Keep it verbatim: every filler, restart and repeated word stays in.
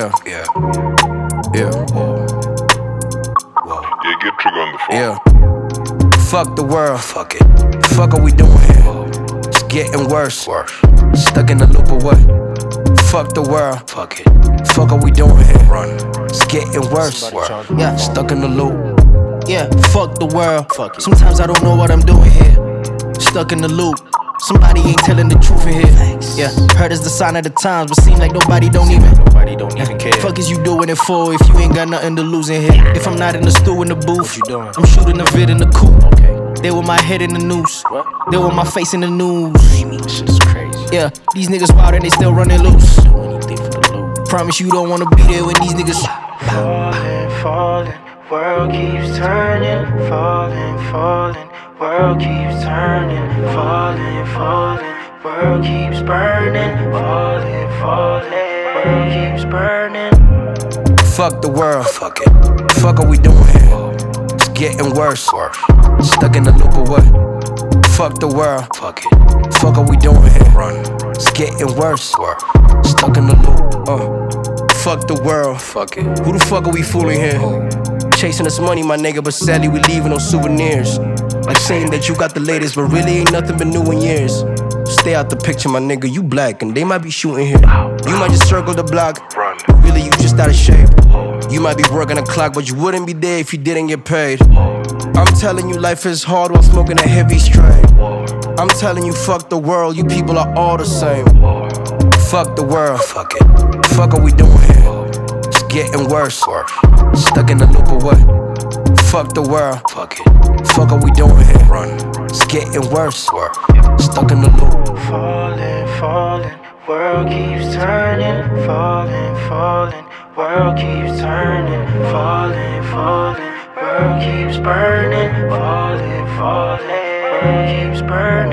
Yeah, yeah, yeah. Whoa. Whoa. Yeah, get Trigger on the phone. Yeah. Fuck the world. Fuck it. Fuck are we doing here? It's getting worse. Worse. Stuck in the loop of what? Fuck the world. Fuck it. Fuck are we doing here? Run. It's getting worse. Yeah. Stuck in the loop. Yeah, fuck the world. Fuck it. Sometimes I don't know what I'm doing here. Stuck in the loop. Somebody ain't telling the truth in here. Thanks. Yeah, heard it's the sign of the times, but seem like nobody don't even. Nobody don't even care. Fuck is you doing it for if you ain't got nothing to lose in here? If I'm not in the stew in the booth, What you doing? I'm shooting a vid in the coupe. Okay. They with my head in the noose. What? They with my face in the news. This shit's crazy. Yeah, these niggas wild and they still running loose. Do anything for the loot. Promise you don't wanna be there when these niggas Falling, falling, world keeps turning. Falling, falling, world keeps turning. Falling, falling, world keeps burning. Falling, falling, world keeps burning. Fuck the world. Fuck it. Fuck are we doing here? It's getting worse. Worse. Stuck in the loop of what? Fuck the world. Fuck it. Fuck are we doing here? Run. It's getting worse. Worse. Stuck in the loop. Uh. Fuck the world. Fuck it. Who the fuck are we fooling here? Chasing this money, my nigga, but sadly we leaving no souvenirs. Like saying that you got the latest, but really ain't nothing been new in years. Stay out the picture, my nigga, you black, and they might be shooting here. You might just circle the block, Run. but really you just out of shape. You might be working a clock, but you wouldn't be there if you didn't get paid. I'm telling you life is hard while smoking a heavy strain. I'm telling you fuck the world, you people are all the same. Fuck the world. Fuck it. Fuck are we doing here? It's getting worse. Worse. Stuck in the loop of what? Fuck the world. Fuck it. Fuck are we doing here? Run. It's getting worse. Worse. Stuck in the loop. Falling, falling, world keeps turning. Falling, falling, world keeps turning. Falling, falling, world keeps burning. Falling, falling, world keeps burning.